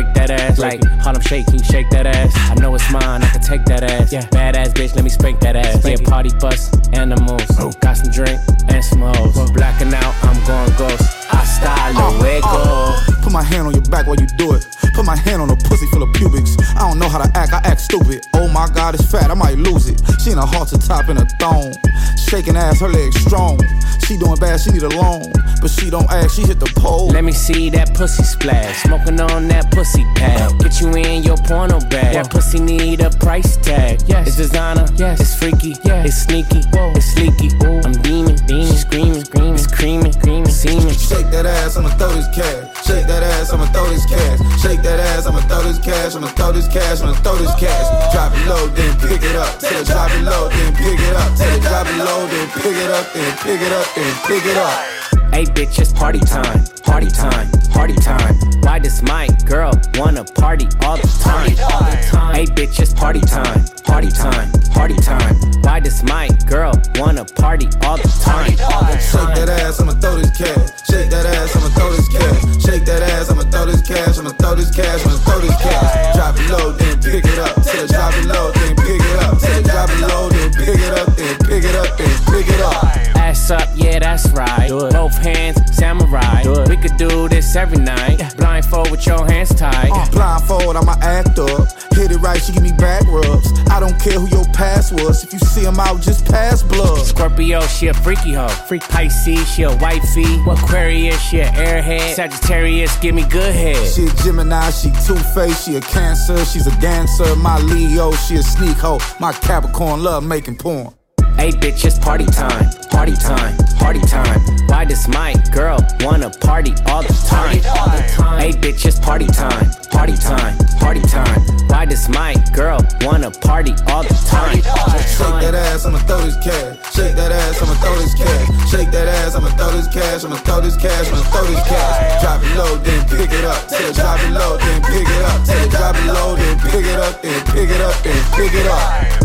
break that ass. Like Harlem Shake, can you shake that ass? I know it's mine, I can take that ass. Yeah. Badass bitch, let me spank that ass. Yeah, party bus, animals. Got some drink and some hoes. Blacking out, I'm going ghost. I style luego. Put my hand on your back while you do it. Put my hand on a pussy full of pubics. I don't know how to act, I act stupid. Oh my God, it's fat, I might lose it. She in a halter top and a thong. Shaking ass, her legs strong. She doing bad, she need a loan. But she don't ask, she hit the pole. Let me see that pussy splash. Smoking on that pussy pad. Get you in your porno bag. That pussy need a price tag. Yes. It's designer, yes. It's freaky, yes. It's sneaky, whoa. It's sleeky. Whoa. I'm beaming, screaming, it's creaming, seeming. Shake that ass, I'ma throw this cash. Shake that ass, I'ma throw this cash. Shake that ass, I'ma throw this cash. I'ma throw this cash, I'ma throw this cash. Drop it low, then pick it up. Till it drop it low, then pick it up. Till it drop it low, then pick it up, then pick it up, then pick it up. Hey bitch, it's party time, party time, party time. Why does my girl wanna party all the time? Hey bitch, it's party time, party time, party time. Why does my girl wanna party all the time? Shake that ass, I'ma throw this cash. Shake that ass, I'ma throw this cash. Shake that ass, I'ma throw this cash. I'ma throw this cash, I'ma throw this cash. Drop it low, then pick it up. Till it drop it low, then pick it up. Till it drop it low, then pick it up, then pick it up, then pick it up. Ass up, yeah, that's right. Both hands, samurai. We could do this every night. Blindfold with your hands tied. Blindfold, I'ma act up. Hit it right, she give me back rubs. I don't care who your past was. If you see him out, just pass blood. Scorpio, she a freaky hoe. Pisces, she a wifey. Aquarius, she a airhead. Sagittarius, give me good head. She a Gemini, she two-faced. She a Cancer, she's a dancer. My Leo, she a sneak hoe. My Capricorn love making porn. Hey bitch, it's party time, party time, party time. Why does my girl wanna party all the time? Hey bitch, it's party time, party time, party time. Why does my girl wanna party all the time? Shake that ass, I'ma throw this cash. Shake that ass, I'ma throw this cash. Shake that ass, I'ma throw this cash. I'ma throw this cash, I'ma throw this cash. Drop it low, then pick it up. Till it drop it low, then pick it up. Till it drop it low, then pick it up, then pick it up, then pick it up.